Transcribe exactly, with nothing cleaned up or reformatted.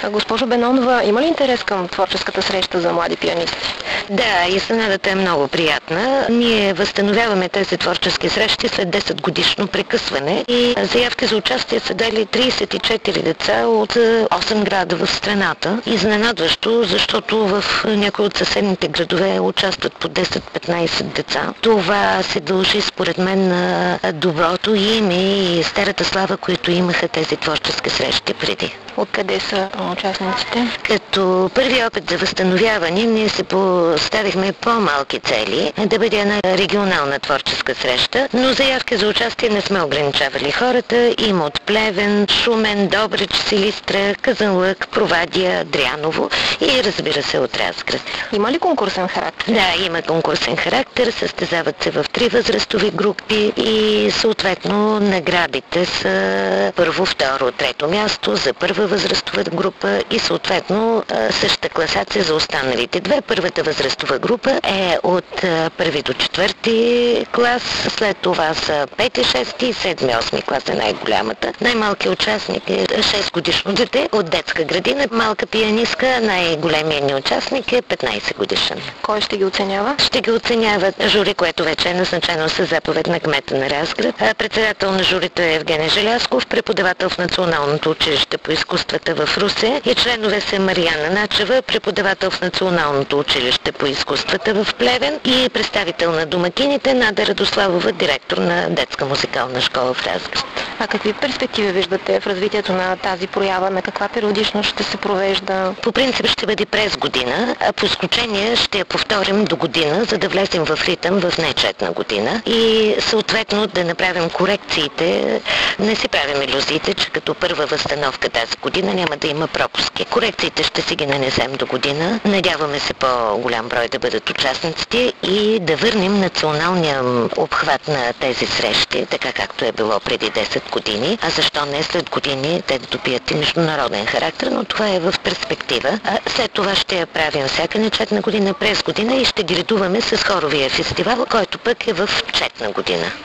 Госпожо Бенонова, има ли интерес към творческата среща за млади пианисти? Да, изненадата е много приятна. Ние възстановяваме тези творчески срещи след десет годишно прекъсване и заявки за участие са дали тридесет и четири деца от осем града в страната. Изненадващо, защото в някои от съседните градове участват по десет-петнайсет деца. Това се дължи според мен на доброто име и старата слава, които имаха тези творчески срещи преди. Откъде са участниците? Като първи опит за възстановяване, ние се поставихме по-малки цели, да бъде една регионална творческа среща, но заявки за участие не сме ограничавали хората. Има от Плевен, Шумен, Добрич, Силистра, Казанлък, Провадия, Дряново и разбира се от Разград. Има ли конкурсен характер? Да, има конкурсен характер, състезават се в три възрастови групи и съответно наградите са първо, второ, трето място за първа възрастова група и съответно същата класация за останалите две. Първата възрастова група е от първи до четвърти клас, след това са пети, шести и седми, осми клас е най-голямата. Най-малкият участник е шест годишно дете от детска градина, малка пианистка, най-големият ни участник е петнайсет годишен. Кой ще ги оценява? Ще ги оценява жури, което вече е назначено със заповед на кмета на Разград. Председател на журито е Евгений Желязков, преподавател в Националното училище по изкуствата в Русе, и членове са Марияна Начева, преподавател в Националното училище по изкуствата в Плевен, и представител на домакините Нада Радославова, директор на детска музикална школа в Разград. А какви перспективи виждате в развитието на тази проява? На каква периодичност ще се провежда? По принцип ще бъде през година, а по изключение ще я повторим до година, за да влезем в ритъм в нечетна година и съответно да направим корекциите. Не си правим илюзиите, че като първа възстановка тази година няма да има пропуски. Корекциите ще си ги нанесем до година. Надяваме се по-голям брой да бъдат участниците и да върнем националния обхват на тези срещи, така както е било преди десет години. А защо не след години те да добият и международен характер, но това е в перспектива. А след това ще я правим всяка нечетна година през година и ще ги редуваме с хоровия фестивал, който пък е в четна година.